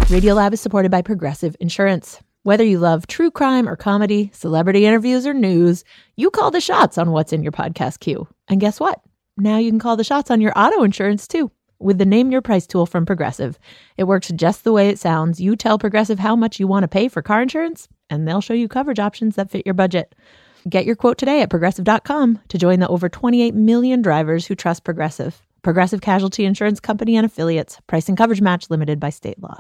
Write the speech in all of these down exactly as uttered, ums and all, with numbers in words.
Radiolab is supported by Progressive Insurance. Whether you love true crime or comedy, celebrity interviews or news, you call the shots on what's in your podcast queue. And guess what? Now you can call the shots on your auto insurance too with the Name Your Price tool from Progressive. It works just the way it sounds. You tell Progressive how much you want to pay for car insurance, and they'll show you coverage options that fit your budget. Get your quote today at progressive dot com to join the over twenty-eight million drivers who trust Progressive. Progressive Casualty Insurance Company and Affiliates. Price and coverage match limited by state law.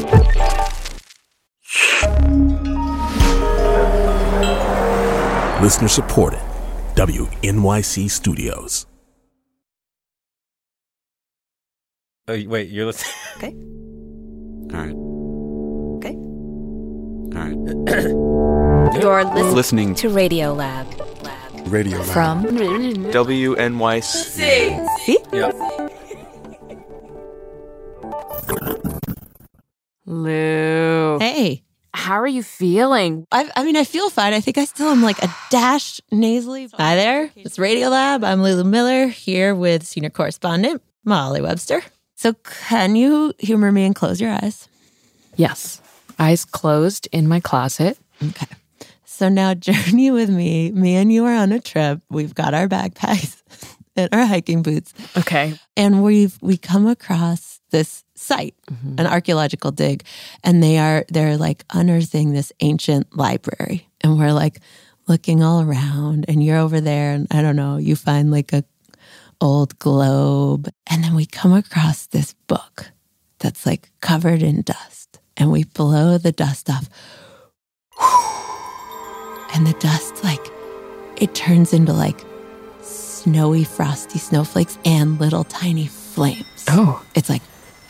Listener supported. W N Y C Studios. Oh, wait, you're listening? Okay. All right. Okay. All right. You're listening, Listening to Radiolab. Radio Lab. From W N Y C. See? Yeah. Lou. Hey. How are you feeling? I, I mean, I feel fine. I think I still am like a dash nasally. Hi there. It's Radiolab. I'm Lulu Miller here with senior correspondent Molly Webster. So can you humor me and close your eyes? Yes. Eyes closed in my closet. Okay. So now journey with me. Me and you are on a trip. We've got our backpacks and our hiking boots. Okay. And we've we come across this site, Mm-hmm. an archaeological dig, and they are they're like unearthing this ancient library. And we're like looking all around, and you're over there, and I don't know, you find like a old globe, and then we come across this book that's like covered in dust, and we blow the dust off. And the dust, like, it turns into like snowy, frosty snowflakes and little tiny flames. Oh. It's like,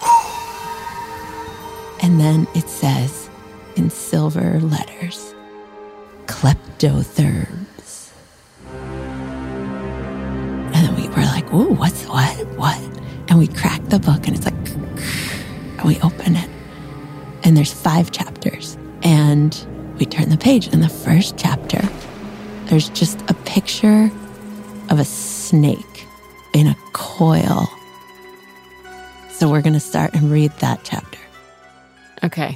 and then it says in silver letters, Kleptotherms. And then we were like, ooh, what's what? What? And we crack the book and it's like, and we open it. And there's five chapters. And we turn the page. In the first chapter, there's just a picture of a snake in a coil. So we're going to start and read that chapter. Okay.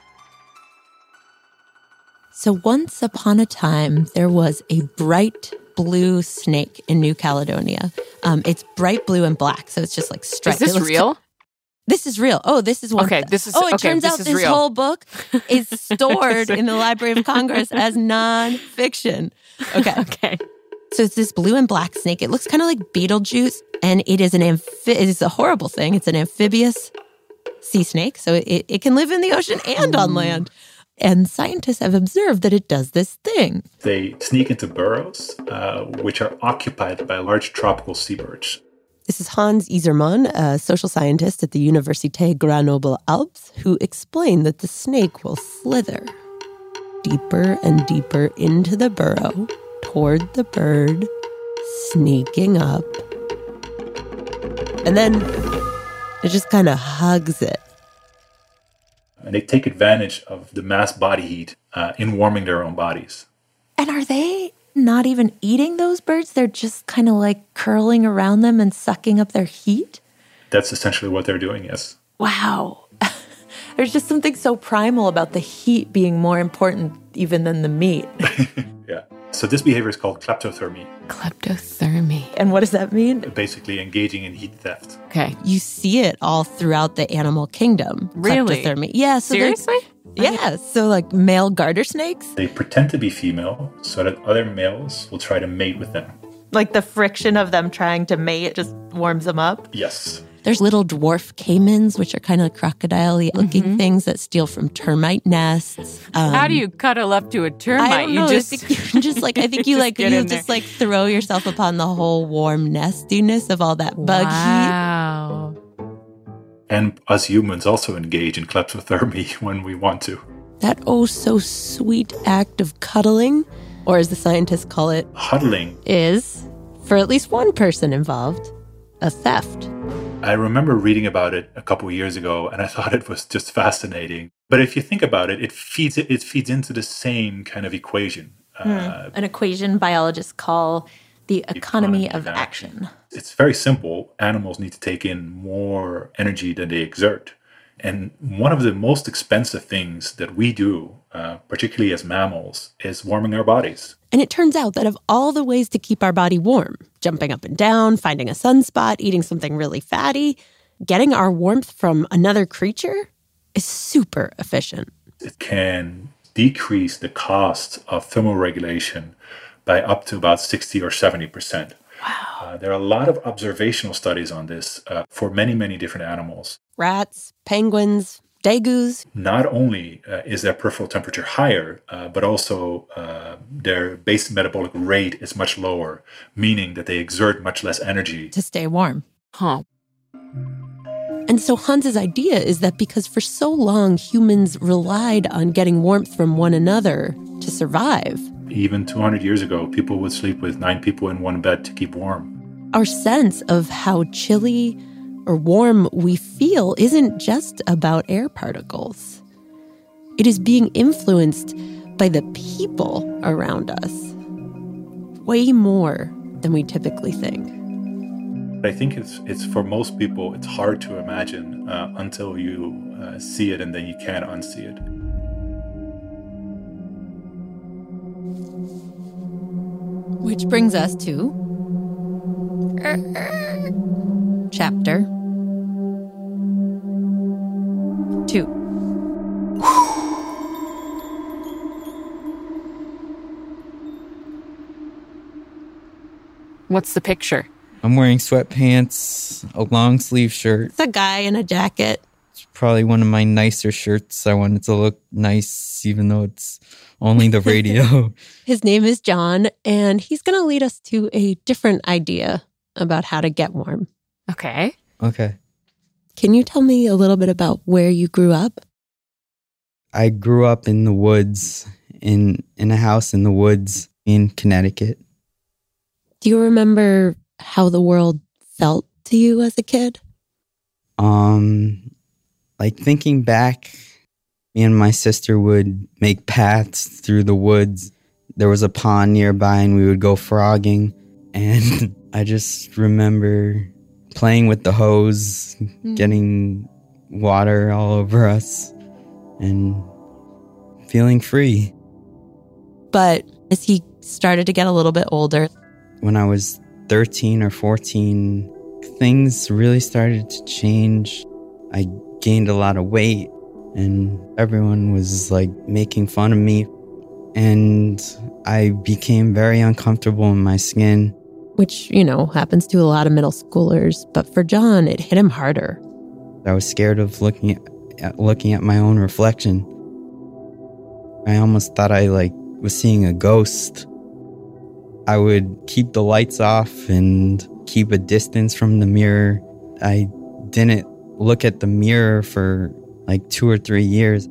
So once upon a time, there was a bright blue snake in New Caledonia. Um, it's bright blue and black, so it's just like striped. Is this It looks real? co- this is real. Oh, this is one. Okay, this is- Oh, it okay, turns this out is this real. whole book is stored in the Library of Congress as nonfiction. Okay. Okay. So it's this blue and black snake. It looks kind of like Beetlejuice, and it is an amphi- it is a horrible thing. It's an amphibious sea snake, so it, it can live in the ocean and on land. And scientists have observed that it does this thing. They sneak into burrows, uh, which are occupied by large tropical seabirds. This is Hans Isermann, a social scientist at the Université Grenoble-Alpes, who explained that the snake will slither deeper and deeper into the burrow toward the bird, sneaking up. And then it just kind of hugs it. And they take advantage of the mass body heat uh, in warming their own bodies. And are they not even eating those birds? They're just kind of like curling around them and sucking up their heat? That's essentially what they're doing, yes. Wow. There's just something so primal about the heat being more important even than the meat. Yeah. So this behavior is called kleptothermy, Kleptothermy. And what does that mean? basically engaging in heat theft. Okay. You see it all throughout the animal kingdom. Really? Kleptothermy. Yeah. So they're- Seriously? Yeah. So like male garter snakes. They pretend to be female so that other males will try to mate with them. Like the friction of them trying to mate just warms them up. Yes. There's little dwarf caimans, which are kind of crocodile-y looking Mm-hmm. things that steal from termite nests. Um, How do you cuddle up to a termite? I don't know. You just I think you just like I think you just like get you in just there. like throw yourself upon the whole warm nestiness of all that bug heat. Wow. And us humans also engage in kleptothermy when we want to. That oh so sweet act of cuddling, or as the scientists call it, Huddling. is, for at least one person involved, a theft. I remember reading about it a couple of years ago, and I thought it was just fascinating. But if you think about it, it feeds it, it feeds into the same kind of equation. Uh, An equation biologists call the economy, of action. It's very simple. Animals need to take in more energy than they exert. And one of the most expensive things that we do, uh, particularly as mammals, is warming our bodies. And it turns out that of all the ways to keep our body warm, jumping up and down, finding a sunspot, eating something really fatty, getting our warmth from another creature is super efficient. It can decrease the cost of thermoregulation by up to about sixty or seventy percent. Wow. Uh, there are a lot of observational studies on this uh, for many, many different animals. Rats, penguins, degus. Not only uh, is their peripheral temperature higher, uh, but also uh, their base metabolic rate is much lower, meaning that they exert much less energy to stay warm. Huh. And so Hans's idea is that because for so long humans relied on getting warmth from one another to survive, even two hundred years ago, people would sleep with nine people in one bed to keep warm. Our sense of how chilly or warm we feel isn't just about air particles. It is being influenced by the people around us, way more than we typically think. I think it's it's for most people, it's hard to imagine uh, until you uh, see it, and then you can't unsee it. Which brings us to chapter two. What's the picture? I'm wearing sweatpants, a long sleeve shirt. It's a guy in a jacket. It's probably one of my nicer shirts. I wanted to look nice, even though it's only the radio. His name is John, and he's going to lead us to a different idea about how to get warm. Okay. Okay. Can you tell me a little bit about where you grew up? I grew up in the woods, in in a house in the woods in Connecticut. Do you remember how the world felt to you as a kid? Um, like thinking back, me and my sister would make paths through the woods. There was a pond nearby and we would go frogging. And I just remember playing with the hose, mm. getting water all over us and feeling free. But as he started to get a little bit older, when I was thirteen or fourteen, things really started to change. I gained a lot of weight and everyone was like making fun of me. And I became very uncomfortable in my skin. Which, you know, happens to a lot of middle schoolers. But for John, it hit him harder. I was scared of looking at, looking at my own reflection. I almost thought I like was seeing a ghost. I would keep the lights off and keep a distance from the mirror. I didn't look at the mirror for like two or three years.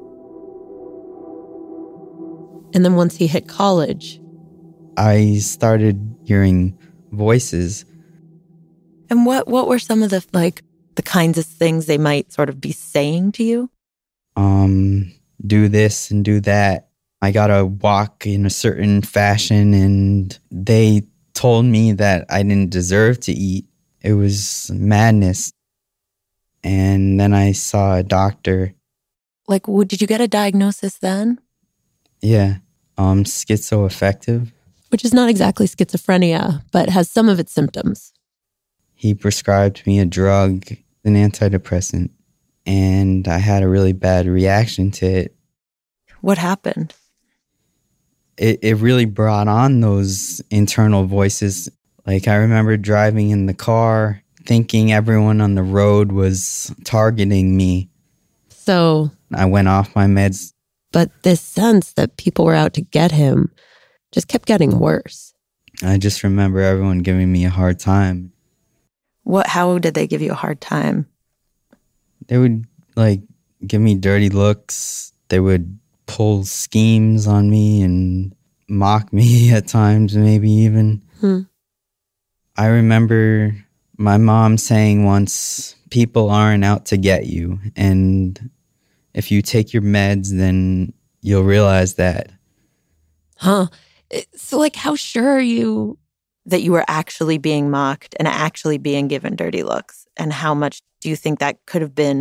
And then once he hit college, I started hearing voices. And what, what were some of the, like, the kinds of things they might sort of be saying to you? Um, do this and do that. I gotta walk in a certain fashion, and they told me that I didn't deserve to eat. It was madness. And then I saw a doctor. Like, what, did you get a diagnosis then? Yeah, um, schizoaffective. Which is not exactly schizophrenia, but has some of its symptoms. He prescribed me a drug, an antidepressant, and I had a really bad reaction to it. What happened? It it really brought on those internal voices. Like, I remember driving in the car, thinking everyone on the road was targeting me. So I went off my meds. But this sense that people were out to get him just kept getting worse. I just remember everyone giving me a hard time. What? How did they give you a hard time? They would, like, give me dirty looks. They would pull schemes on me and mock me at times, maybe even. Hmm. I remember my mom saying once, people aren't out to get you. And if you take your meds, then you'll realize that. Huh. So, like, how sure are you that you were actually being mocked and actually being given dirty looks? And how much do you think that could have been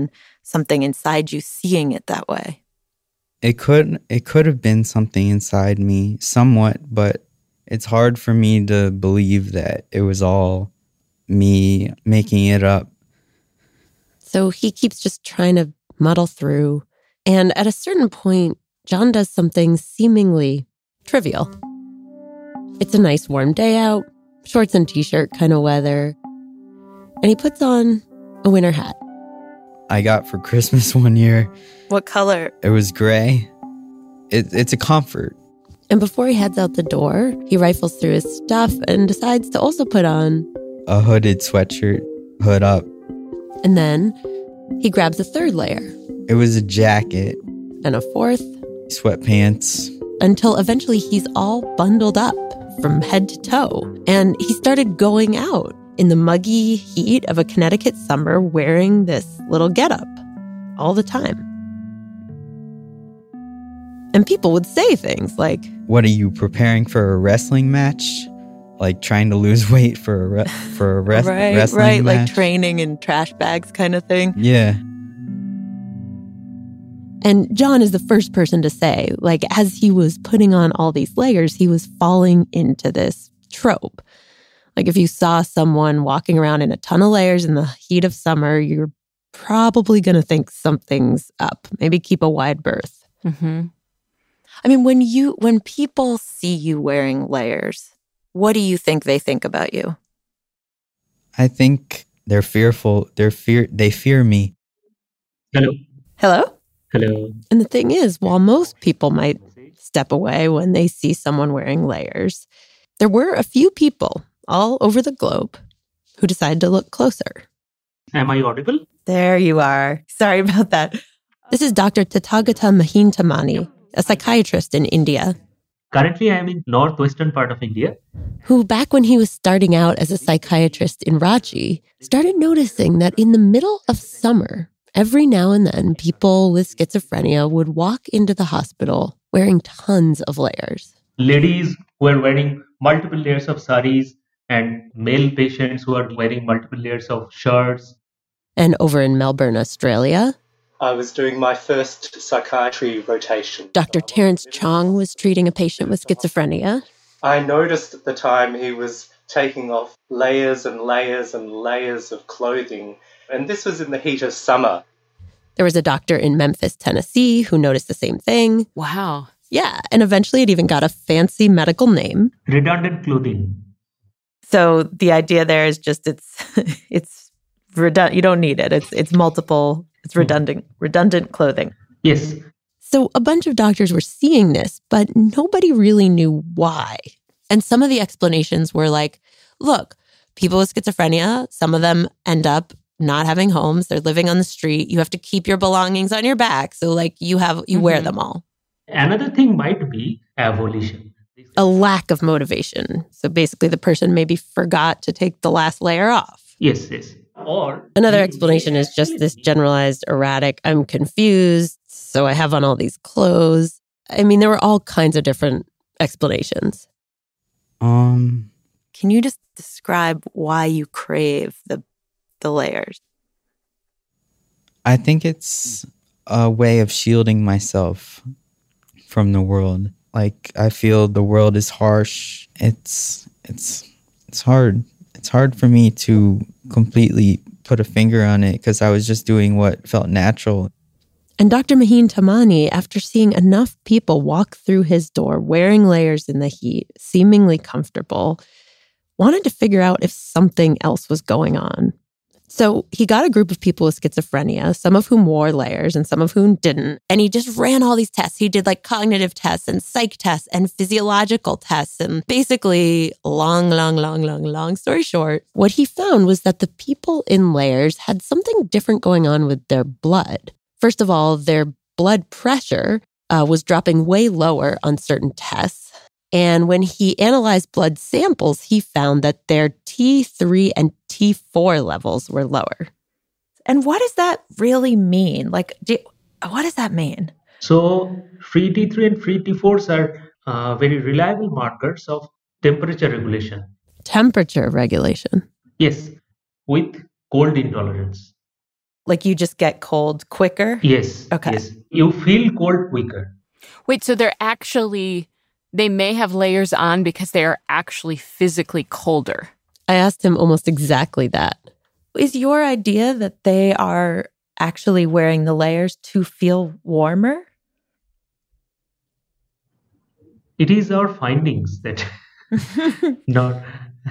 something inside you seeing it that way? It could it could have been something inside me somewhat, but it's hard for me to believe that it was all me making it up. So he keeps just trying to muddle through. And at a certain point, John does something seemingly trivial. It's a nice warm day out, shorts and t-shirt kind of weather. And he puts on a winter hat. I got for Christmas one year. What color? It was gray. It, it's a comfort. And before he heads out the door, he rifles through his stuff and decides to also put on a hooded sweatshirt, hood up. And then he grabs a third layer. It was a jacket. And a fourth. Sweatpants. Until eventually he's all bundled up from head to toe. And he started going out in the muggy heat of a Connecticut summer wearing this little getup all the time. And people would say things like, "What are you, preparing for a wrestling match? Like trying to lose weight for a re- for a res- right, wrestling right, match?" Like training in trash bags kind of thing. Yeah. And John is the first person to say, like, as he was putting on all these layers, he was falling into this trope. Like if you saw someone walking around in a ton of layers in the heat of summer, you're probably going to think something's up. Maybe keep a wide berth. Mm-hmm. I mean, when you when people see you wearing layers, what do you think they think about you? I think they're fearful. They're fear. They fear me. Hello. Hello? Hello. And the thing is, while most people might step away when they see someone wearing layers, there were a few people all over the globe who decided to look closer. Am I audible? There you are. Sorry about that. This is Doctor Tathagata Mahintamani, a psychiatrist in India. Currently, I am in northwestern part of India. Who, back when he was starting out as a psychiatrist in Ranchi, started noticing that in the middle of summer, every now and then, people with schizophrenia would walk into the hospital wearing tons of layers. Ladies who are wearing multiple layers of saris and male patients who are wearing multiple layers of shirts. And over in Melbourne, Australia, I was doing my first psychiatry rotation. Doctor Terence Chong was treating a patient with schizophrenia. I noticed at the time he was taking off layers and layers and layers of clothing. And this was in the heat of summer. There was a doctor in Memphis, Tennessee, who noticed the same thing. Wow. Yeah, and eventually it even got a fancy medical name. Redundant clothing. So the idea there is just it's it's redundant. You don't need it. It's it's multiple. It's redundant redundant clothing. Yes. So a bunch of doctors were seeing this, but nobody really knew why. And some of the explanations were like, look, people with schizophrenia, some of them end up not having homes. They're living on the street. You have to keep your belongings on your back. So like you have, you mm-hmm. wear them all. Another thing might be avolition. A lack of motivation. So basically the person maybe forgot to take the last layer off. Yes, yes. Or another explanation is just this generalized erratic, I'm confused, so I have on all these clothes. I mean, there were all kinds of different explanations. Um, Can you just describe why you crave the the layers? I think it's a way of shielding myself from the world. Like I feel the world is harsh. It's it's it's hard. It's hard for me to completely put a finger on it because I was just doing what felt natural. And Doctor Mahintamani, after seeing enough people walk through his door wearing layers in the heat, seemingly comfortable, wanted to figure out if something else was going on. So he got a group of people with schizophrenia, some of whom wore layers and some of whom didn't. And he just ran all these tests. He did like cognitive tests and psych tests and physiological tests. And basically, long, long, long, long, long story short, what he found was that the people in layers had something different going on with their blood. First of all, their blood pressure uh, was dropping way lower on certain tests. And when he analyzed blood samples, he found that their T three and T four levels were lower. And what does that really mean? Like, do, what does that mean? So free T three and free T fours are uh, very reliable markers of temperature regulation. Temperature regulation? Yes, with cold intolerance. Like you just get cold quicker? Yes. Okay. Yes. You feel cold quicker. Wait, so they're actually, they may have layers on because they are actually physically colder. I asked him almost exactly that. Is your idea that they are actually wearing the layers to feel warmer? It is our findings that not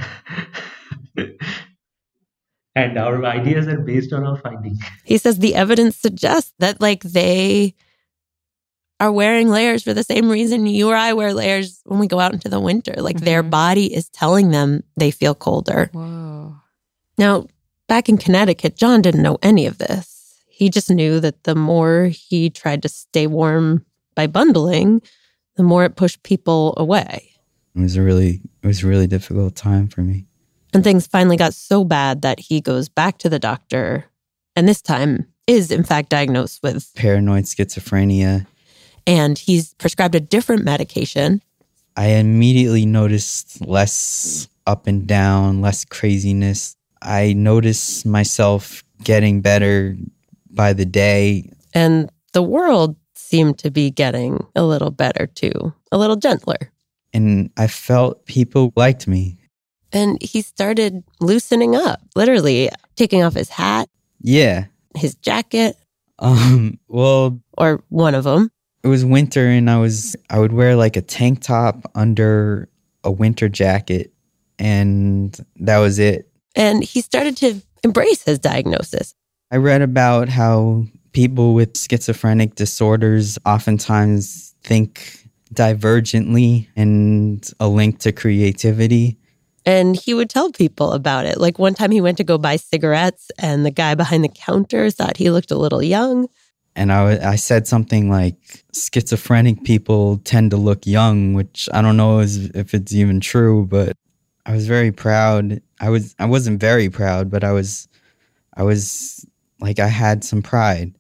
and our ideas are based on our findings. He says the evidence suggests that like they are wearing layers for the same reason you or I wear layers when we go out into the winter. Like mm-hmm. their body is telling them they feel colder. Whoa. Now, back in Connecticut, John didn't know any of this. He just knew that the more he tried to stay warm by bundling, the more it pushed people away. It was a really, it was a really difficult time for me. And things finally got so bad that he goes back to the doctor, and this time is in fact diagnosed with paranoid schizophrenia. And he's prescribed a different medication. I immediately noticed less up and down, less craziness. I noticed myself getting better by the day. And the world seemed to be getting a little better too, a little gentler. And I felt people liked me. And he started loosening up, literally taking off his hat. Yeah. His jacket. Um, well, or one of them. It was winter and I was I would wear like a tank top under a winter jacket, and that was it. And he started to embrace his diagnosis. I read about how people with schizophrenic disorders oftentimes think divergently and a link to creativity. And he would tell people about it. Like one time he went to go buy cigarettes and the guy behind the counter thought he looked a little young. And I, I said something like, schizophrenic people tend to look young, which I don't know if it's even true, but I was very proud. I was, I wasn't very proud, but I was, I was like, I had some pride.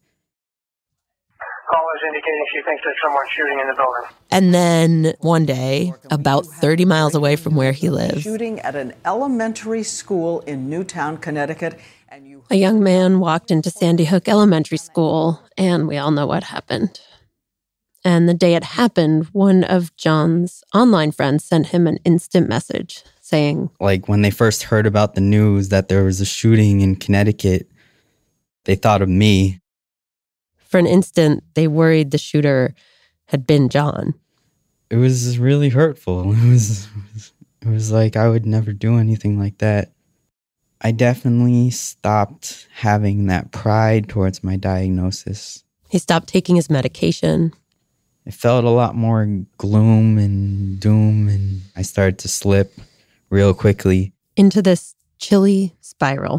Callers indicating she thinks there's someone shooting in the building. And then one day, about thirty miles away from where he lives, shooting at an elementary school in Newtown, Connecticut. A young man walked into Sandy Hook Elementary School, and we all know what happened. And the day it happened, one of John's online friends sent him an instant message saying, like when they first heard about the news that there was a shooting in Connecticut, they thought of me. For an instant, they worried the shooter had been John. It was really hurtful. It was, it was like I would never do anything like that. I definitely stopped having that pride towards my diagnosis. He stopped taking his medication. It felt a lot more gloom and doom, and I started to slip real quickly into this chilly spiral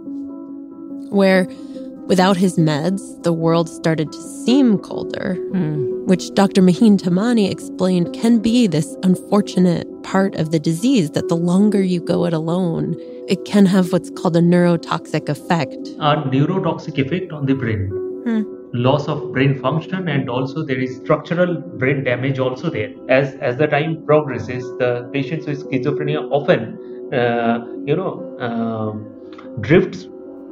where, without his meds, the world started to seem colder, mm. which Doctor Maheen Tamani explained can be this unfortunate part of the disease, that the longer you go it alone, it can have what's called a neurotoxic effect. A neurotoxic effect on the brain. Hmm. Loss of brain function, and also there is structural brain damage also there. As as the time progresses, the patients with schizophrenia often, uh, you know, um, drifts.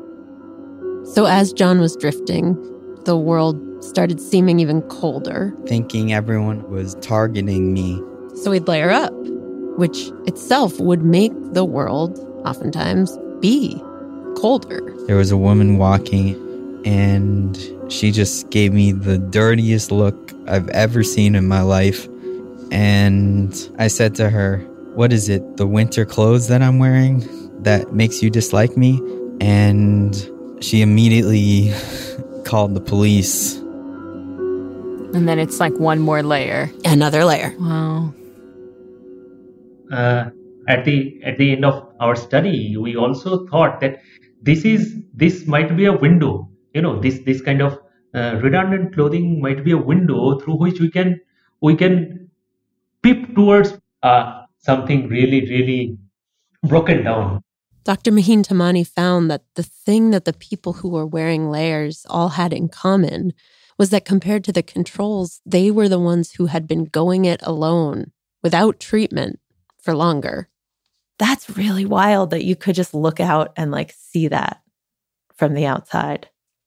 So as John was drifting, the world started seeming even colder. Thinking everyone was targeting me. So he'd layer up, which itself would make the world oftentimes be colder. There was a woman walking, and she just gave me the dirtiest look I've ever seen in my life. And I said to her, "What is it, the winter clothes that I'm wearing that makes you dislike me?" And she immediately called the police. And then it's like one more layer. Another layer. Wow. Uh, at the at the end of our study, we also thought that this is this might be a window. You know, this this kind of uh, redundant clothing might be a window through which we can we can peep towards uh, something really really broken down. Doctor Maheen Tamani found that the thing that the people who were wearing layers all had in common was that compared to the controls, they were the ones who had been going it alone without treatment for longer. That's really wild that you could just look out and like see that from the outside.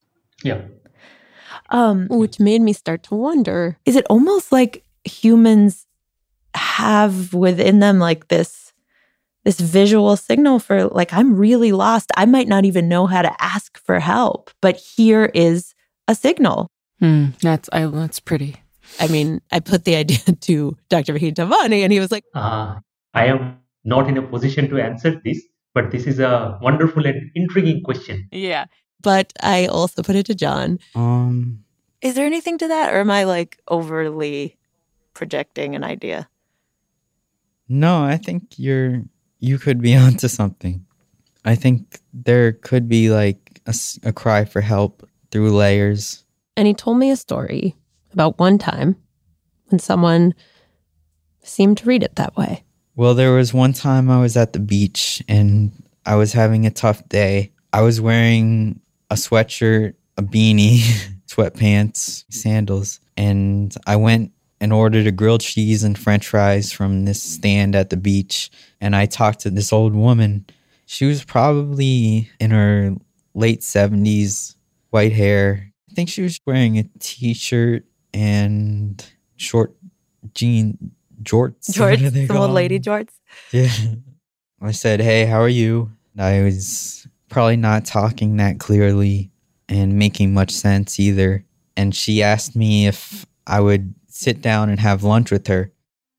Yeah. Um, which made me start to wonder, is it almost like humans have within them like this this visual signal for like, I'm really lost. I might not even know how to ask for help, but here is a signal. Hmm, that's I, that's pretty. I mean, I put the idea to Doctor Vahid Tamani and he was like, Uh, I am not in a position to answer this, but this is a wonderful and intriguing question. Yeah. But I also put it to John. Um, Is there anything to that? Or am I like overly projecting an idea? no, I think you're you could be onto something. I think there could be like a, s- a cry for help through layers. And he told me a story about one time when someone seemed to read it that way. Well, there was one time I was at the beach and I was having a tough day. I was wearing a sweatshirt, a beanie, sweatpants, sandals, and I went and ordered a grilled cheese and french fries from this stand at the beach. And I talked to this old woman. She was probably in her late seventies, white hair. I think she was wearing a t-shirt and short jean jorts. What are they Jorts, some old called? lady jorts. Yeah. I said, hey, how are you? I was probably not talking that clearly and making much sense either. And she asked me if I would sit down and have lunch with her.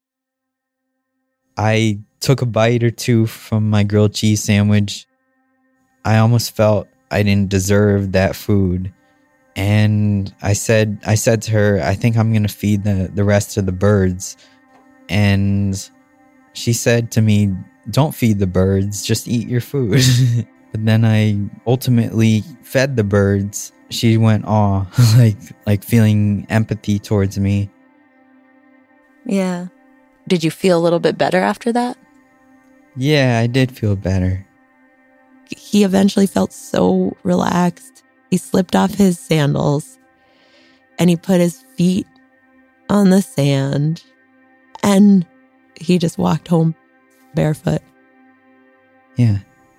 I took a bite or two from my grilled cheese sandwich. I almost felt I didn't deserve that food. And I said I said to her, I think I'm going to feed the, the rest of the birds. And she said to me, don't feed the birds, just eat your food. But then I ultimately fed the birds. She went, aw, like, like feeling empathy towards me. Yeah. Did you feel a little bit better after that? Yeah, I did feel better. He eventually felt so relaxed. He slipped off his sandals and he put his feet on the sand and he just walked home barefoot. Yeah.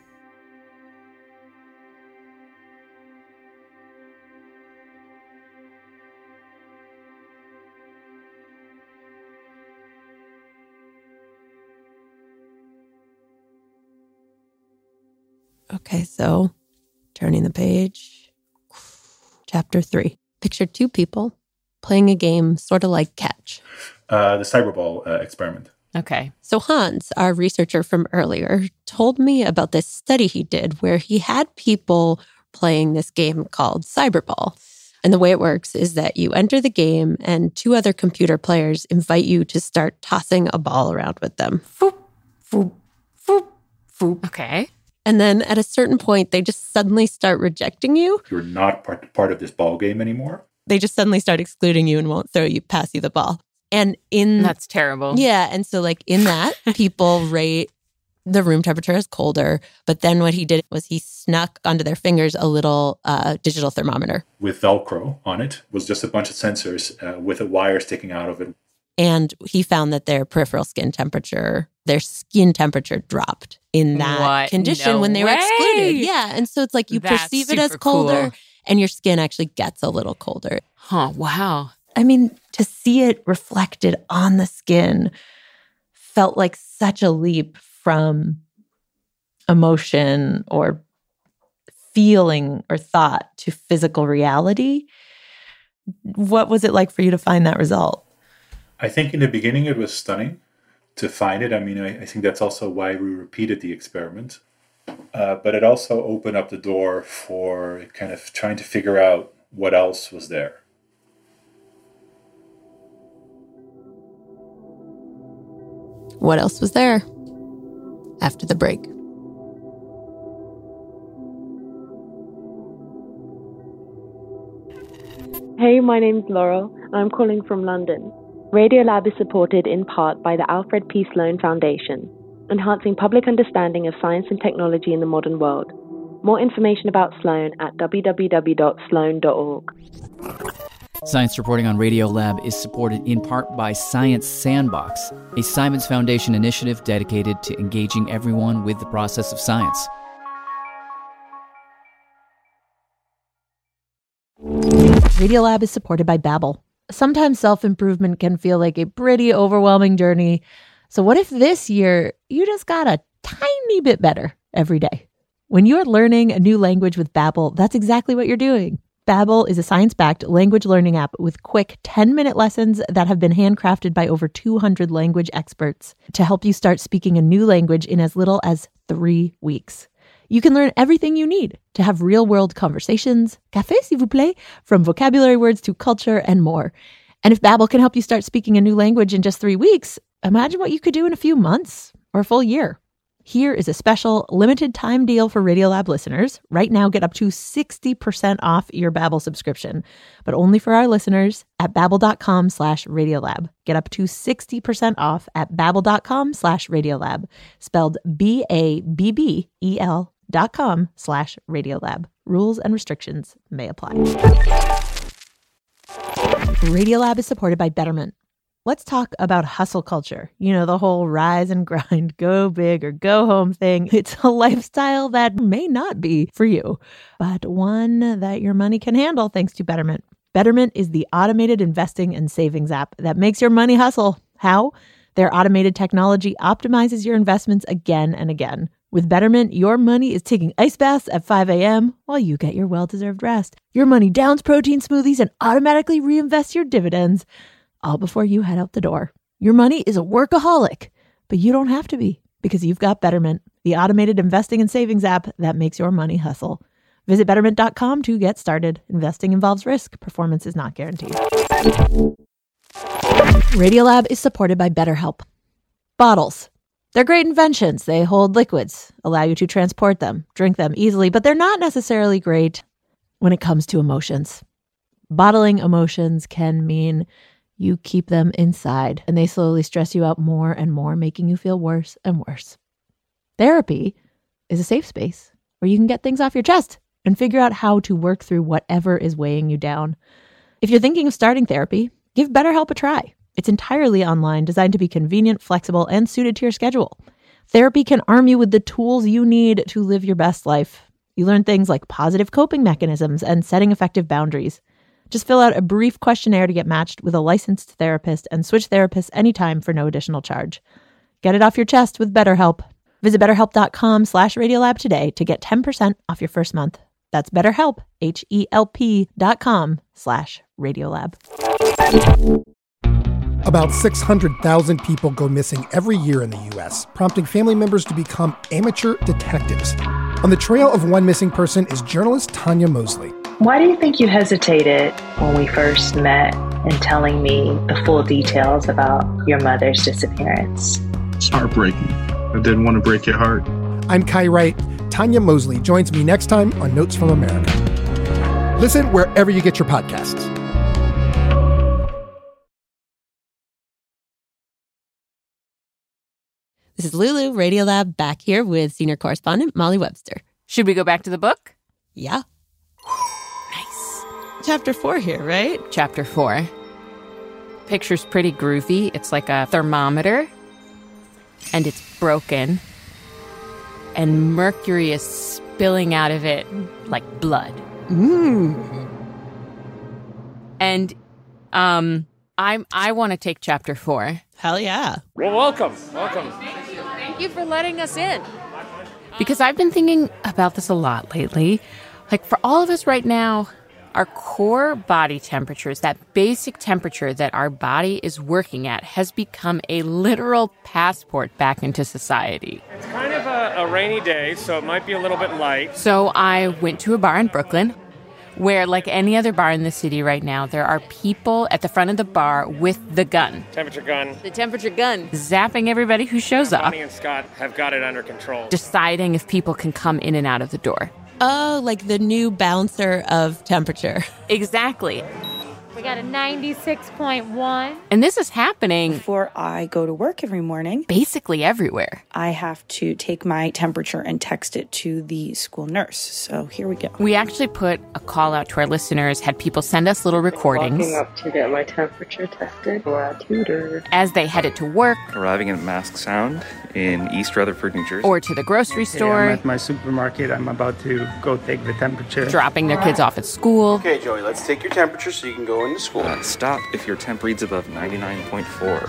Okay, so turning the page. Chapter three. Picture two people playing a game sort of like catch. Uh, the Cyberball uh, experiment. Okay. So Hans, our researcher from earlier, told me about this study he did where he had people playing this game called Cyberball. And the way it works is that you enter the game and two other computer players invite you to start tossing a ball around with them. Foop, foop, foop, foop. Okay. And then at a certain point, they just suddenly start rejecting you. You're not part, part of this ball game anymore. They just suddenly start excluding you and won't throw you, pass you the ball. And in That's terrible. Yeah. And so like in that, people rate the room temperature as colder. But then what he did was he snuck onto their fingers a little uh, digital thermometer. With Velcro on it was just a bunch of sensors uh, with a wire sticking out of it. And he found that their peripheral skin temperature, their skin temperature dropped in that What? condition No when they were way. excluded. Yeah. And so it's like you That's perceive it as super colder cool. and your skin actually gets a little colder. Huh, wow. I mean, to see it reflected on the skin felt like such a leap from emotion or feeling or thought to physical reality. What was it like for you to find that result? I think in the beginning it was stunning to find it. I mean, I, I think that's also why we repeated the experiment. Uh, but it also opened up the door for kind of trying to figure out what else was there. What else was there? After the break. Hey, my name's Laurel, and I'm calling from London. Radiolab is supported in part by the Alfred P. Sloan Foundation, enhancing public understanding of science and technology in the modern world. More information about Sloan at w w w dot sloan dot org. Science reporting on Radiolab is supported in part by Science Sandbox, a Simons Foundation initiative dedicated to engaging everyone with the process of science. Radiolab is supported by Babbel. Sometimes self-improvement can feel like a pretty overwhelming journey. So what if this year you just got a tiny bit better every day? When you're learning a new language with Babbel, that's exactly what you're doing. Babbel is a science-backed language learning app with quick ten-minute lessons that have been handcrafted by over two hundred language experts to help you start speaking a new language in as little as three weeks. You can learn everything you need to have real-world conversations, café s'il vous plaît, from vocabulary words to culture and more. And if Babbel can help you start speaking a new language in just three weeks, imagine what you could do in a few months or a full year. Here is a special limited time deal for Radiolab listeners. Right now, get up to sixty percent off your Babbel subscription, but only for our listeners at babbel.com slash Radiolab. Get up to sixty percent off at babbel.com slash Radiolab, spelled B A B B E L dot com slash Radiolab. Rules and restrictions may apply. Radiolab is supported by Betterment. Let's talk about hustle culture. You know, the whole rise and grind, go big or go home thing. It's a lifestyle that may not be for you, but one that your money can handle thanks to Betterment. Betterment is the automated investing and savings app that makes your money hustle. How? Their automated technology optimizes your investments again and again. With Betterment, your money is taking ice baths at five a.m. while you get your well-deserved rest. Your money downs protein smoothies and automatically reinvests your dividends, all before you head out the door. Your money is a workaholic, but you don't have to be because you've got Betterment, the automated investing and savings app that makes your money hustle. Visit betterment dot com to get started. Investing involves risk. Performance is not guaranteed. Radiolab is supported by BetterHelp. Bottles. They're great inventions. They hold liquids, allow you to transport them, drink them easily, but they're not necessarily great when it comes to emotions. Bottling emotions can mean you keep them inside and they slowly stress you out more and more, making you feel worse and worse. Therapy is a safe space where you can get things off your chest and figure out how to work through whatever is weighing you down. If you're thinking of starting therapy, give BetterHelp a try. It's entirely online, designed to be convenient, flexible, and suited to your schedule. Therapy can arm you with the tools you need to live your best life. You learn things like positive coping mechanisms and setting effective boundaries. Just fill out a brief questionnaire to get matched with a licensed therapist and switch therapists anytime for no additional charge. Get it off your chest with BetterHelp. Visit betterhelp.com slash Radiolab today to get ten percent off your first month. That's BetterHelp, H-E-L-P dot com slash Radiolab. About six hundred thousand people go missing every year in the U S, prompting family members to become amateur detectives. On the trail of one missing person is journalist Tanya Mosley. Why do you think you hesitated when we first met in telling me the full details about your mother's disappearance? It's heartbreaking. I didn't want to break your heart. I'm Kai Wright. Tanya Mosley joins me next time on Notes from America. Listen wherever you get your podcasts. This is Lulu, Radiolab, back here with senior correspondent Molly Webster. Should we go back to the book? Yeah. Chapter four here, right? Chapter four. Picture's pretty groovy. It's like a thermometer, and it's broken, and mercury is spilling out of it like blood. Mm. And um, I'm I want to take chapter four. Hell yeah! Well, welcome, welcome. Thank you, thank you for letting us in. Because I've been thinking about this a lot lately. Like for all of us right now, our core body temperatures, that basic temperature that our body is working at, has become a literal passport back into society. It's kind of a, a rainy day, so it might be a little bit light. So I went to a bar in Brooklyn, where, like any other bar in the city right now, there are people at the front of the bar with the gun. Temperature gun. The temperature gun. Zapping everybody who shows up. Bonnie and Scott have got it under control. Deciding if people can come in and out of the door. Oh, like the new bouncer of temperature. Exactly. got a ninety-six point one. And this is happening before I go to work every morning. Basically everywhere. I have to take my temperature and text it to the school nurse. So here we go. We actually put a call out to our listeners, had people send us little recordings. Walking up to get my temperature tested for a tutor. As they headed to work. Arriving at Mask Sound in East Rutherford, New Jersey. Or to the grocery store. Yeah, I'm at my supermarket. I'm about to go take the temperature. Dropping their kids off at school. Okay, Joey, let's take your temperature so you can go into school. Uh, stop if your temp reads above ninety-nine point four.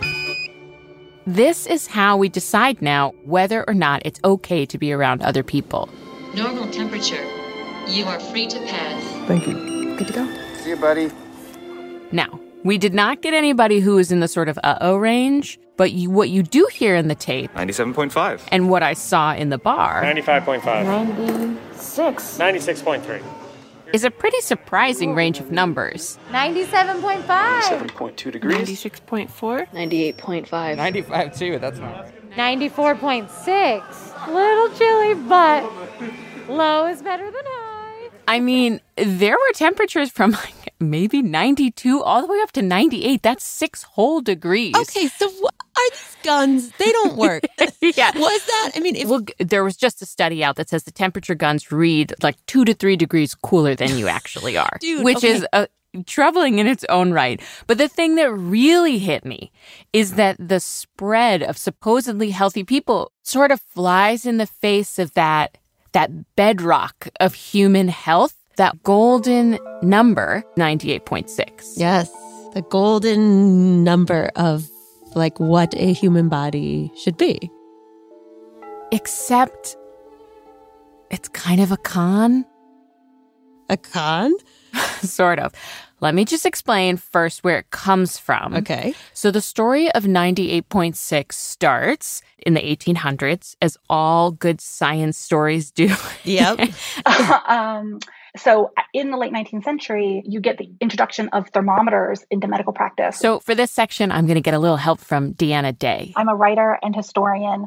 This is how we decide now whether or not it's okay to be around other people. Normal temperature. You are free to pass. Thank you. Good to go. See you, buddy. Now, we did not get anybody who was in the sort of uh-oh range, but you, what you do hear in the tape... ninety-seven point five. And what I saw in the bar... ninety-five point five. ninety-six. ninety-six point three. Is a pretty surprising range of numbers. ninety-seven point five. seven point two degrees. ninety-six point four. ninety-eight point five. ninety-five, too. That's not... ninety-four point six. Little chilly, but low is better than high. I mean, there were temperatures from like maybe ninety-two all the way up to ninety-eight. That's six whole degrees. Okay, so are these guns? They don't work. Yeah. Was that? I mean, if... Well, there was just a study out that says the temperature guns read like two to three degrees cooler than you actually are, Dude, which okay. is uh, troubling in its own right. But the thing that really hit me is that the spread of supposedly healthy people sort of flies in the face of that that bedrock of human health, that golden number, ninety-eight point six. Yes, the golden number of like what a human body should be. Except it's kind of a con. A con? Sort of. Let me just explain first where it comes from. Okay. So the story of ninety-eight point six starts in the eighteen hundreds, as all good science stories do. Yep. um, so in the late nineteenth century, you get the introduction of thermometers into medical practice. So for this section, I'm going to get a little help from Deanna Day. I'm a writer and historian.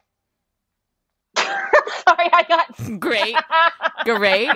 Sorry, I got... Great. Great.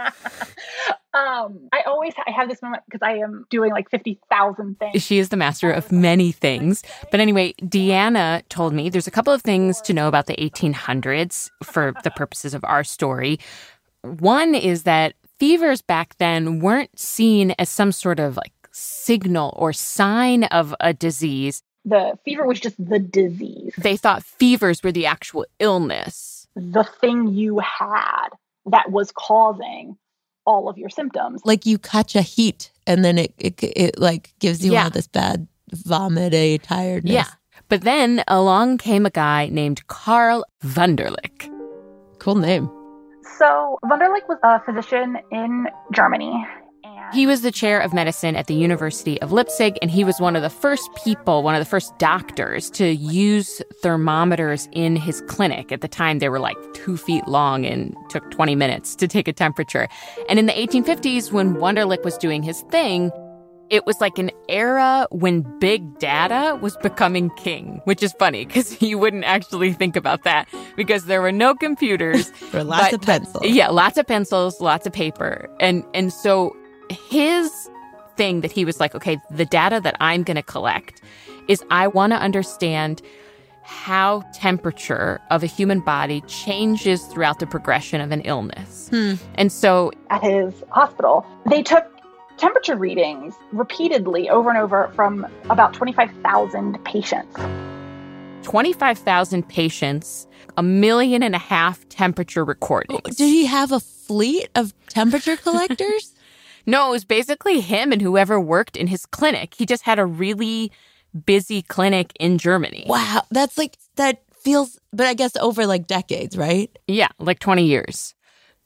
Um, I always I have this moment because I am doing like fifty thousand things. She is the master of many things. But anyway, Deanna told me there's a couple of things to know about the eighteen hundreds for the purposes of our story. One is that fevers back then weren't seen as some sort of like signal or sign of a disease. The fever was just the disease. They thought fevers were the actual illness. The thing you had that was causing all of your symptoms. Like you catch a heat and then it it, it like gives you Yeah. all this bad vomity tiredness. Yeah. But then along came a guy named Karl Wunderlich. Cool name. So Wunderlich was a physician in Germany. He was the chair of medicine at the University of Leipzig, and he was one of the first people, one of the first doctors to use thermometers in his clinic. At the time, they were like two feet long and took twenty minutes to take a temperature. And in the eighteen fifties, when Wunderlich was doing his thing, it was like an era when big data was becoming king, which is funny because you wouldn't actually think about that because there were no computers. There were lots but, of pencils. But, yeah, lots of pencils, lots of paper. And and so his thing that he was like, okay, the data that I'm going to collect is I want to understand how temperature of a human body changes throughout the progression of an illness. Hmm. And so at his hospital, they took temperature readings repeatedly over and over from about twenty-five thousand patients. twenty-five thousand patients, a million and a half temperature recordings. Did he have a fleet of temperature collectors? No, it was basically him and whoever worked in his clinic. He just had a really busy clinic in Germany. Wow. That's like, that feels, but I guess over like decades, right? Yeah, like twenty years.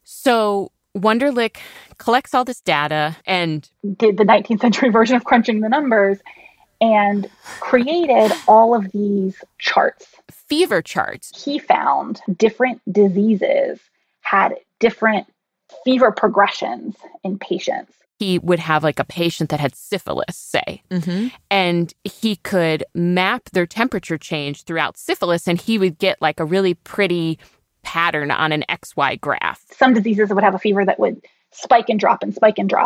So Wunderlich collects all this data and did the nineteenth century version of crunching the numbers and created all of these charts. Fever charts. He found different diseases had different fever progressions in patients. He would have like a patient that had syphilis, say, mm-hmm. and he could map their temperature change throughout syphilis, and he would get like a really pretty pattern on an X Y graph. Some diseases would have a fever that would spike and drop and spike and drop.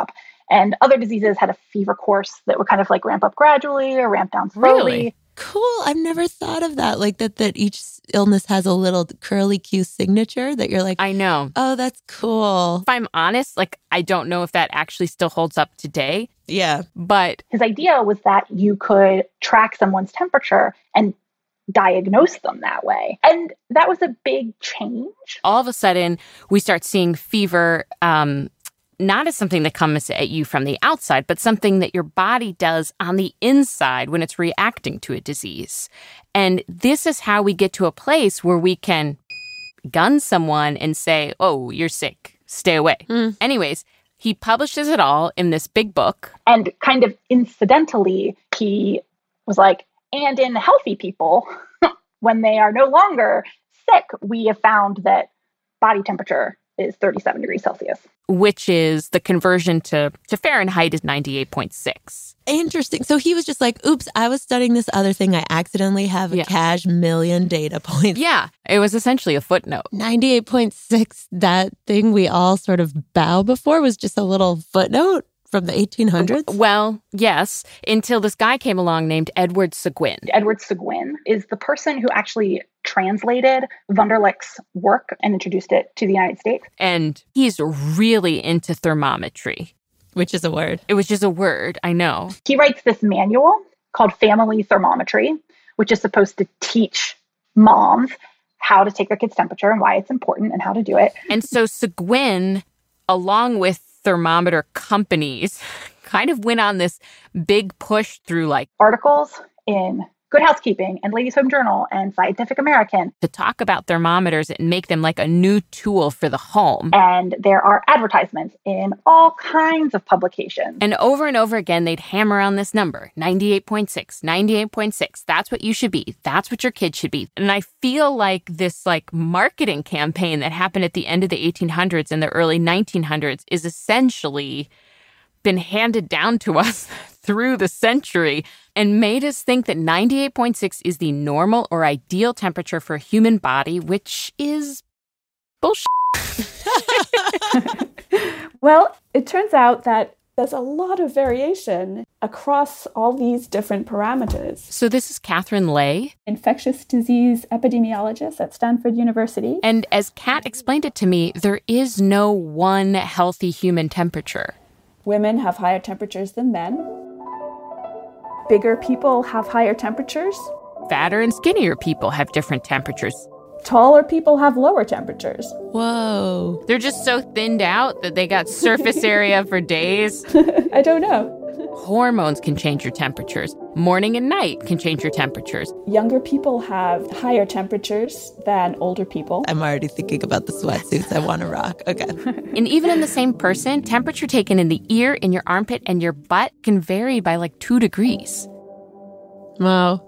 And other diseases had a fever course that would kind of like ramp up gradually or ramp down slowly. Really? Cool. I've never thought of that. Like that, that each illness has a little curly Q signature that you're like, I know. Oh, that's cool. If I'm honest, like, I don't know if that actually still holds up today. Yeah. But his idea was that you could track someone's temperature and diagnose them that way. And that was a big change. All of a sudden, we start seeing fever, um, not as something that comes at you from the outside, but something that your body does on the inside when it's reacting to a disease. And this is how we get to a place where we can gun someone and say, oh, you're sick, stay away. Mm. Anyways, he publishes it all in this big book. And kind of incidentally, he was like, and in healthy people, when they are no longer sick, we have found that body temperature is thirty-seven degrees Celsius. Which is the conversion to, to Fahrenheit is ninety-eight point six. Interesting. So he was just like, oops, I was studying this other thing. I accidentally have a yeah. cache million data points. Yeah, it was essentially a footnote. ninety-eight point six, that thing we all sort of bow before was just a little footnote from the eighteen hundreds? Well, yes, until this guy came along named Edward Seguin. Edward Seguin is the person who actually translated Wunderlich's work and introduced it to the United States. And he's really into thermometry. Which is a word. It was just a word, I know. He writes this manual called Family Thermometry, which is supposed to teach moms how to take their kids' temperature and why it's important and how to do it. And so Seguin, along with thermometer companies, kind of went on this big push through like articles in Good Housekeeping and Ladies' Home Journal and Scientific American to talk about thermometers and make them like a new tool for the home. And there are advertisements in all kinds of publications. And over and over again, they'd hammer on this number, ninety-eight point six, ninety-eight point six. That's what you should be. That's what your kid should be. And I feel like this like marketing campaign that happened at the end of the eighteen hundreds and the early nineteen hundreds is essentially been handed down to us through the century and made us think that ninety-eight point six is the normal or ideal temperature for a human body, which is bullshit. Well, it turns out that there's a lot of variation across all these different parameters. So this is Catherine Lay, infectious disease epidemiologist at Stanford University. And as Kat explained it to me, there is no one healthy human temperature. Women have higher temperatures than men. Bigger people have higher temperatures. Fatter and skinnier people have different temperatures. Taller people have lower temperatures. Whoa. They're just so thinned out that they got surface area for days. I don't know. Hormones can change your temperatures. Morning and night can change your temperatures. Younger people have higher temperatures than older people. I'm already thinking about the sweatsuits I want to rock. Okay. And even in the same person, temperature taken in the ear, in your armpit, and your butt can vary by like two degrees. Wow.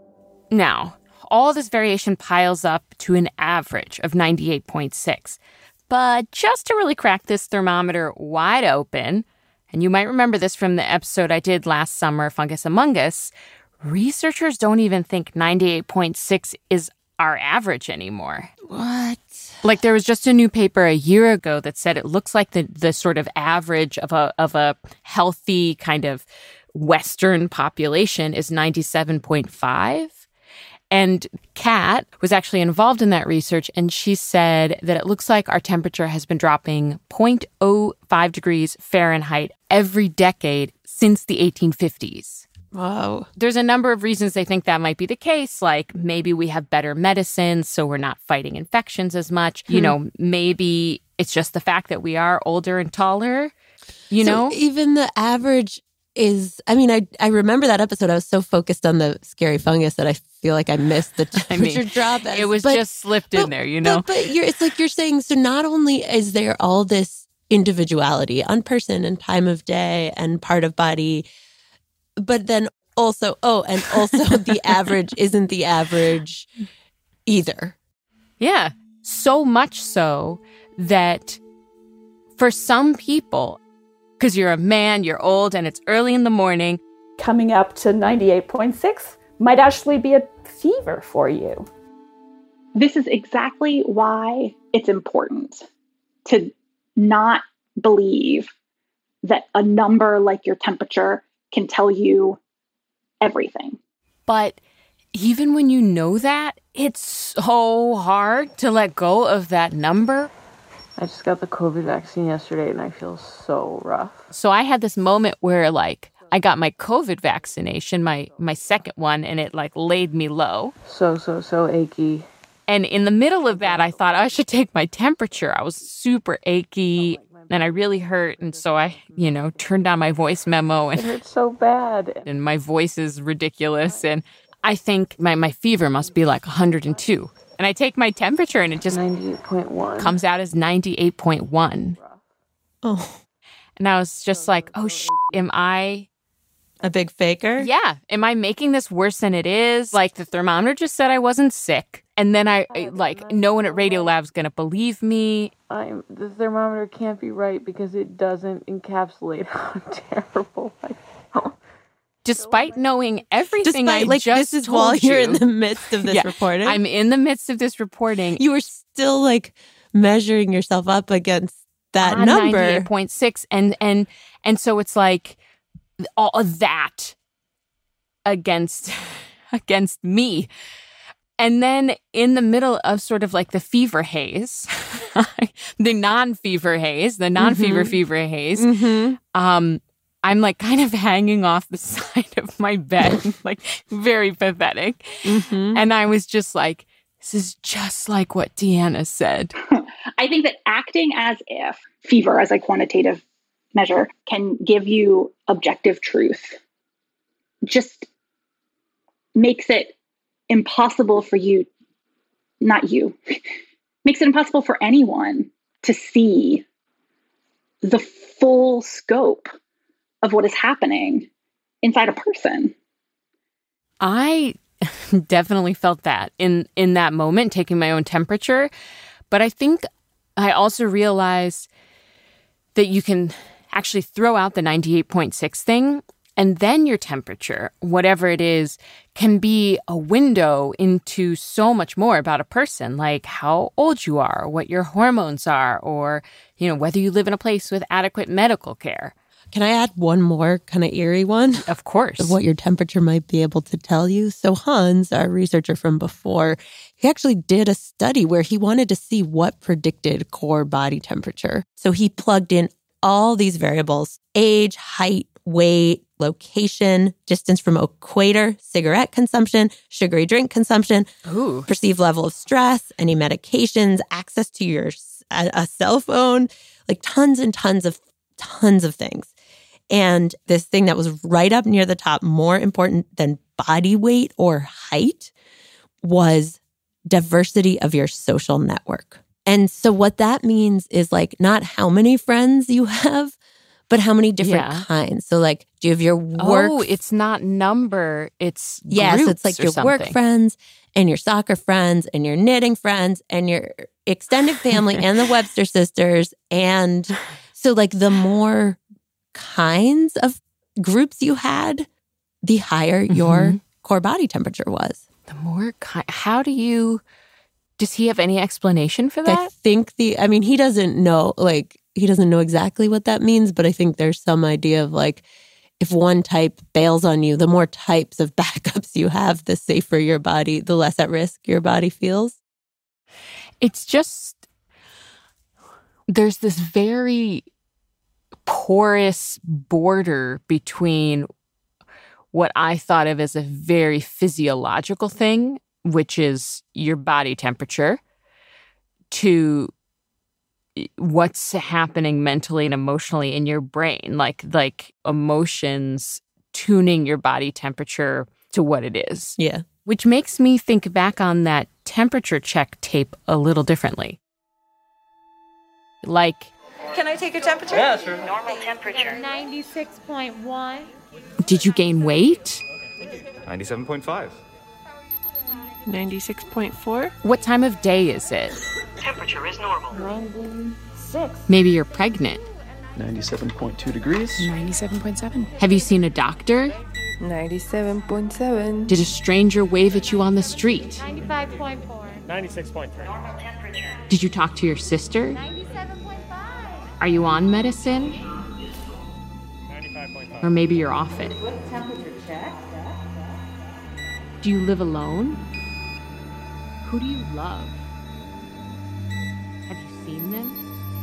Now, all this variation piles up to an average of ninety-eight point six. But just to really crack this thermometer wide open, and you might remember this from the episode I did last summer, Fungus Among Us, researchers don't even think ninety-eight point six is our average anymore. What? Like there was just a new paper a year ago that said it looks like the, the sort of average of a of a healthy kind of Western population is ninety-seven point five. And Kat was actually involved in that research, and she said that it looks like our temperature has been dropping zero point zero five degrees Fahrenheit every decade since the eighteen fifties. Wow. There's a number of reasons they think that might be the case, like maybe we have better medicines, so we're not fighting infections as much. Hmm. You know, maybe it's just the fact that we are older and taller, you so know? Even the average is, I mean, I I remember that episode. I was so focused on the scary fungus that I feel like I missed the temperature I mean, drop. As, it was but, just slipped but, in there, you know? But, but you're, it's like you're saying, so not only is there all this individuality on person and time of day and part of body, but then also, oh, and also the average isn't the average either. Yeah, so much so that for some people, because you're a man, you're old, and it's early in the morning, coming up to ninety-eight point six might actually be a fever for you. This is exactly why it's important to not believe that a number like your temperature can tell you everything. But even when you know that, it's so hard to let go of that number. I just got the COVID vaccine yesterday and I feel so rough. So I had this moment where, like, I got my COVID vaccination, my, my second one, and it, like, laid me low. So, so, so achy. And in the middle of that, I thought I should take my temperature. I was super achy and I really hurt. And so I, you know, turned on my voice memo. And it hurts so bad. And my voice is ridiculous. And I think my, my fever must be like one hundred two. And I take my temperature and it just ninety-eight point one comes out as ninety-eight point one. Oh. And I was just like, oh, shit, am I a big faker? Yeah. Am I making this worse than it is? Like, the thermometer just said I wasn't sick. And then I, I like, no one at Radiolab's going to believe me. I'm, the thermometer can't be right because it doesn't encapsulate how terrible I feel. Despite knowing everything Despite, I like, just this is told while you. You're in the midst of this Yeah, reporting. I'm in the midst of this reporting. You were still, like, measuring yourself up against that on number. ninety-eight point six. And, and, and so it's like all of that against, against me. And then in the middle of sort of like the fever haze, the non-fever haze, the non-fever Mm-hmm. fever haze, Mm-hmm. um, I'm like kind of hanging off the side of my bed, like very pathetic. Mm-hmm. And I was just like, this is just like what Deanna said. I think that acting as if fever as a quantitative measure can give you objective truth just makes it impossible for you, not you, makes it impossible for anyone to see the full scope of what is happening inside a person. I definitely felt that in, in that moment, taking my own temperature. But I think I also realized that you can actually throw out the ninety-eight point six thing, and then your temperature, whatever it is, can be a window into so much more about a person, like how old you are, what your hormones are, or, you know, whether you live in a place with adequate medical care. Can I add one more kind of eerie one? Of course. Of what your temperature might be able to tell you. So Hans, our researcher from before, he actually did a study where he wanted to see what predicted core body temperature. So he plugged in all these variables: age, height, weight, location, distance from equator, cigarette consumption, sugary drink consumption, Ooh. perceived level of stress, any medications, access to your a, a cell phone, like tons and tons of tons of things. And this thing that was right up near the top, more important than body weight or height, was diversity of your social network. And so what that means is like not how many friends you have, but how many different Yeah. kinds. So like, do you have your work? Oh, it's not number, it's Yeah, so it's like groups or your work something. friends and your soccer friends and your knitting friends and your extended family and the Webster sisters. And so like the more kinds of groups you had, the higher your Mm-hmm. core body temperature was. The more kind, how do you, does he have any explanation for that? I think the, I mean, he doesn't know, like, he doesn't know exactly what that means, but I think there's some idea of like, if one type bails on you, the more types of backups you have, the safer your body, the less at risk your body feels. It's just, there's this very porous border between what I thought of as a very physiological thing, which is your body temperature, to what's happening mentally and emotionally in your brain, like like emotions tuning your body temperature to what it is. Yeah. Which makes me think back on that temperature check tape a little differently. Like, Can I take your temperature? Yeah, sure. Normal temperature. ninety-six point one. did you gain weight? ninety-seven point five. ninety-six point four. What time of day is it? Temperature is normal. ninety-six. Maybe you're pregnant. ninety-seven point two degrees. ninety-seven point seven. Have you seen a doctor? ninety-seven point seven. Did a stranger wave at you on the street? ninety-five point four. ninety-six point three. Normal temperature. Did you talk to your sister? ninety-seven point five. Are you on medicine? Or maybe you're off it. What temperature check? Do you live alone? Who do you love? Have you seen them?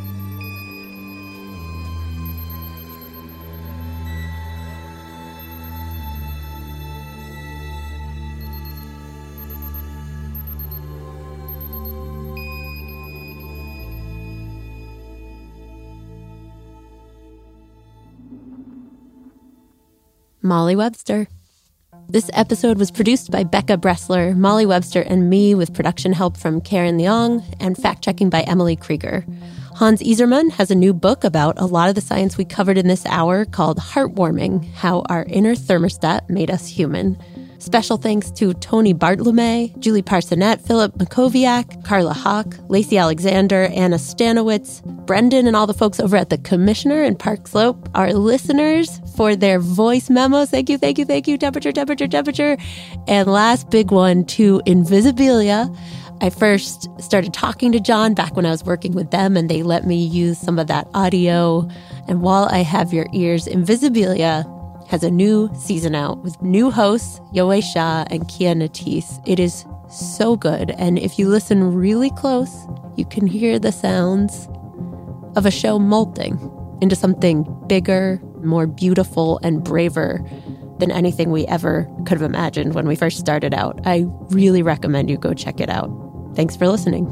Molly Webster. This episode was produced by Becca Bressler, Molly Webster, and me, with production help from Karen Leong and fact-checking by Emily Krieger. Hans Iserman has a new book about a lot of the science we covered in this hour called Heartwarming: How Our Inner Thermostat Made Us Human. Special thanks to Tony Bartolome, Julie Parsonet, Philip Makoviak, Carla Hawk, Lacey Alexander, Anna Stanowitz, Brendan, and all the folks over at the Commissioner and Park Slope, our listeners, for their voice memos. Thank you, thank you, thank you. Temperature, temperature, temperature. And last big one to Invisibilia. I first started talking to John back when I was working with them, and they let me use some of that audio. And while I have your ears, Invisibilia has a new season out with new hosts, Yoe Shah and Kia Natisse. It is so good. And if you listen really close, you can hear the sounds of a show molting into something bigger, more beautiful, and braver than anything we ever could have imagined when we first started out. I really recommend you go check it out. Thanks for listening.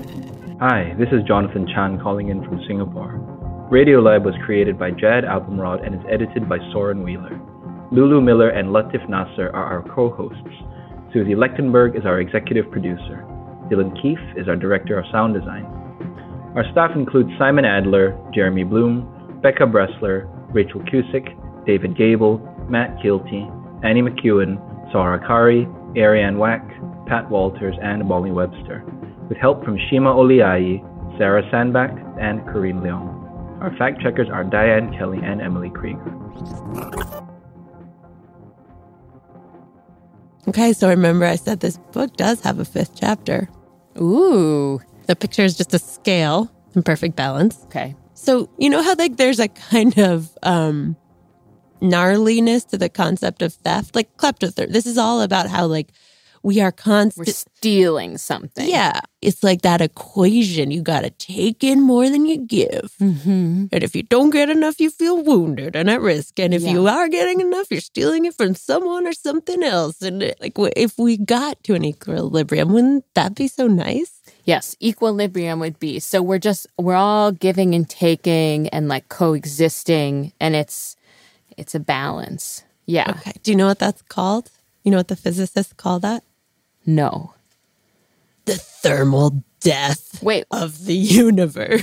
Hi, this is Jonathan Chan calling in from Singapore. Radiolab was created by Jad Alpamrod and is edited by Soren Wheeler. Lulu Miller and Latif Nasser are our co-hosts. Susie Lechtenberg is our executive producer. Dylan Keefe is our director of sound design. Our staff includes Simon Adler, Jeremy Bloom, Becca Bressler, Rachel Cusick, David Gable, Matt Kilty, Annie McEwen, Sara Kari, Ariane Wack, Pat Walters, and Molly Webster, with help from Shima Oliayi, Sarah Sandbach, and Corinne Leong. Our fact-checkers are Diane Kelly and Emily Krieger. Okay, so remember I said this book does have a fifth chapter. Ooh. The picture is just a scale in perfect balance. Okay. So you know how like there's a kind of um, gnarliness to the concept of theft? Like kleptotherapy. This is all about how like we are constant. We're stealing something. Yeah. It's like that equation. You got to take in more than you give. Mm-hmm. And if you don't get enough, you feel wounded and at risk. And if Yeah. you are getting enough, you're stealing it from someone or something else. And it, like if we got to an equilibrium, wouldn't that be so nice? Yes, equilibrium would be. So we're just, we're all giving and taking and like coexisting, and it's, it's a balance. Yeah. Okay. Do you know what that's called? You know what the physicists call that? No. The thermal death Wait. of the universe.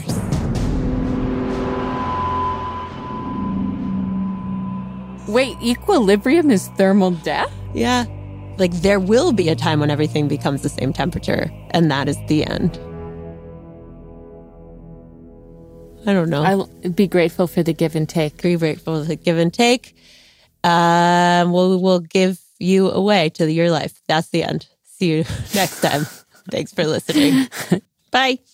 Wait, equilibrium is thermal death? Yeah. Like there will be a time when everything becomes the same temperature, and that is the end. I don't know. I'll be grateful for the give and take. Be grateful for the give and take. Um, we'll, we'll give you away to your life. That's the end. See you next time. Thanks for listening. Bye.